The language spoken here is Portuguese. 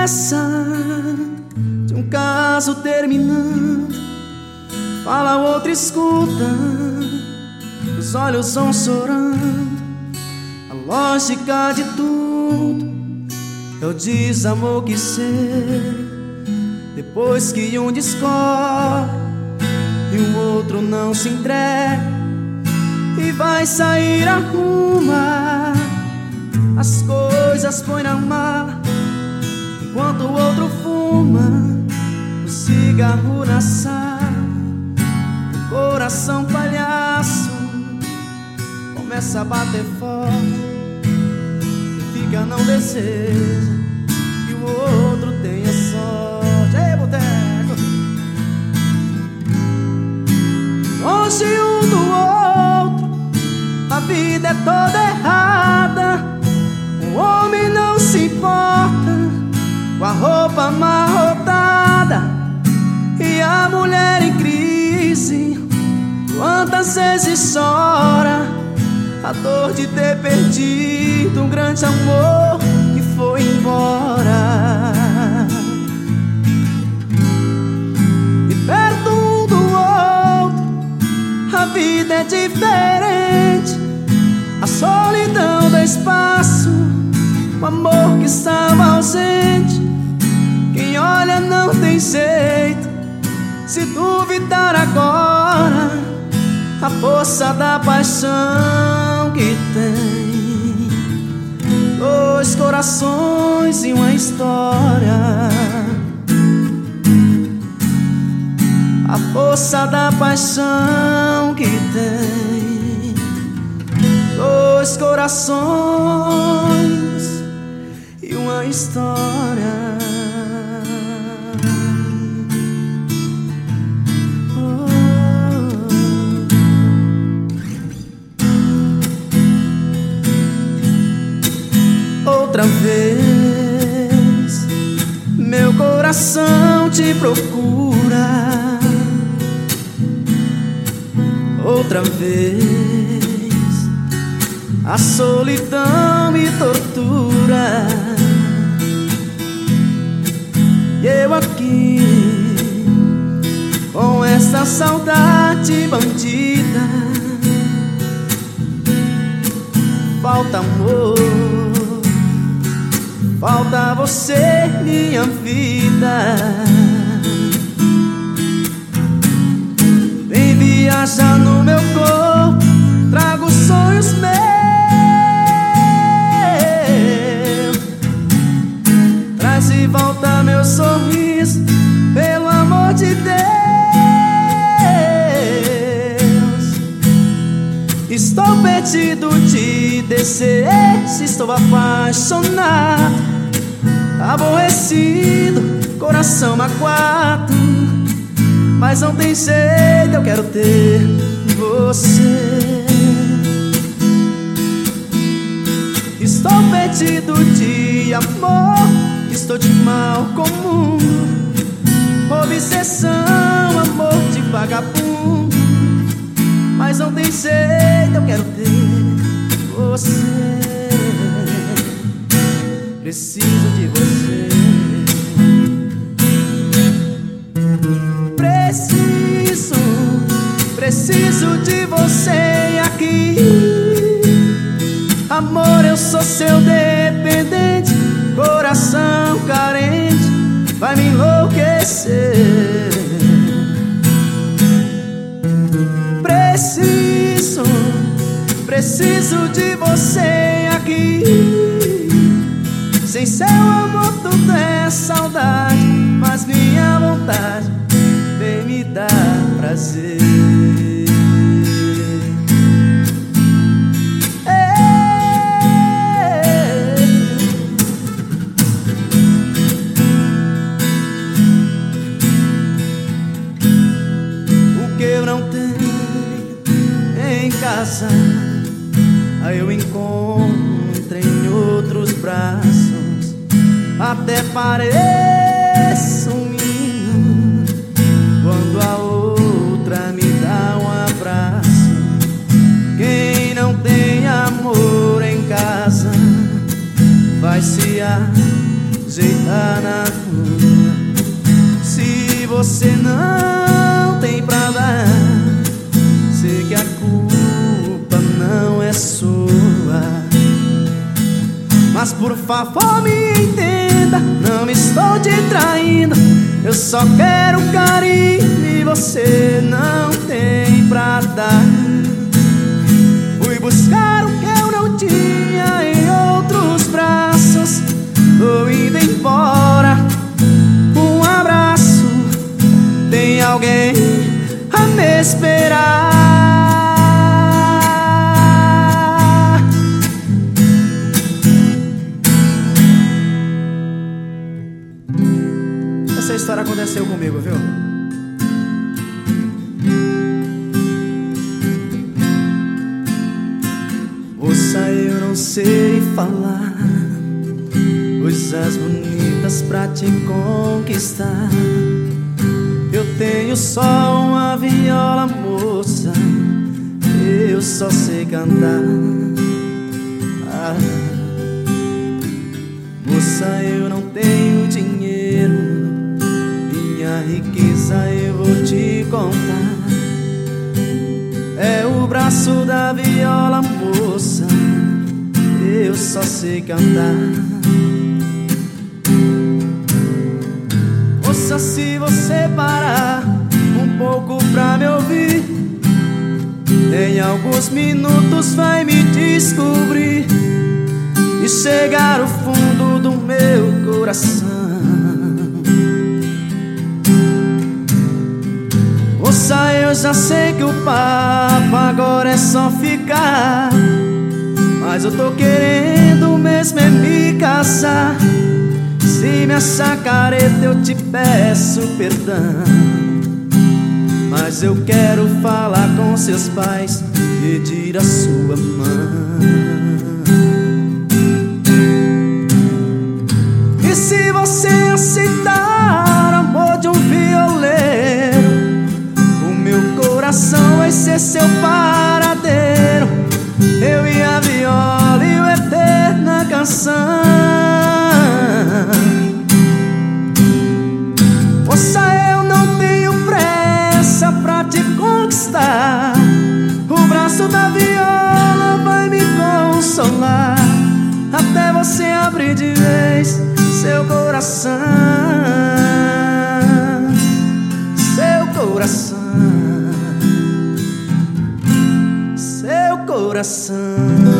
promessa de um caso terminando. Fala, o outro escuta, os olhos vão chorando. A lógica de tudo é o desamor que ser. Depois que um descobre e o outro não se entrega, e vai sair a ruma, as coisas põe na mala, enquanto o outro fuma o cigarro na sala. O coração palhaço começa a bater forte, e fica não deseja que o outro tenha sorte. Ei, boteco! Longe um do outro, a vida é toda errada. O homem não se importa com a roupa amarrotada, e a mulher em crise quantas vezes chora a dor de ter perdido um grande amor que foi embora. E perto um do outro a vida é diferente. A solidão dá espaço, o amor que estava ausente. Quem olha não tem jeito, se duvidar agora, a força da paixão que tem. Dois corações e uma história. A força da paixão que tem. Dois corações e uma história. Outra vez meu coração te procura. Outra vez a solidão me tortura. E eu aqui com essa saudade bandida. Falta amor, falta você, minha vida. Vem viajar no meu corpo, trago sonhos meus. Traz de volta meu sorriso, pelo amor de Deus. Estou perdido de desejo, estou apaixonado, aborrecido, coração magoado. Mas não tem jeito, eu quero ter você. Estou perdido de amor, estou de mal com o mundo. Obsessão, amor de vagabundo. Mas não tem jeito, eu quero ter você. Preciso de você. Preciso de você aqui. Amor, eu sou seu dependente. Coração carente vai me enlouquecer. Preciso de você aqui. Sem seu amor tudo é saudade, mas minha vontade vem me dar prazer. O que eu não tenho em casa, aí eu encontro em outros braços. Até pareço um menino quando a outra me dá um abraço. Quem não tem amor em casa vai se ajeitar na favor me entenda, não estou te traindo, eu só quero carinho e você não tem pra dar. Fui buscar o que eu não tinha em outros braços, tô indo embora. Um abraço, tem alguém a me esperar. Essa história aconteceu comigo, viu? Moça, eu não sei falar coisas bonitas pra te conquistar. Eu tenho só uma viola, moça, eu só sei cantar. Moça, eu não tenho dinheiro, minha riqueza eu vou te contar. É o braço da viola, moça, eu só sei cantar. Moça, se você parar um pouco pra me ouvir, em alguns minutos vai me descobrir e chegar ao fundo do meu coração. Moça, eu já sei que o papo agora é só ficar, mas eu tô querendo mesmo é me casar. Se me achar careta eu te peço perdão, mas eu quero falar com seus pais, pedir a sua mão. E se você aceitar amor de um violeiro, o meu coração vai ser seu paradeiro. Eu e a viola e a eterna canção. Moça, eu não tenho pressa pra te conquistar, o braço da viola vai me consolar, até você abrir de vez seu coração. Seu coração, seu coração.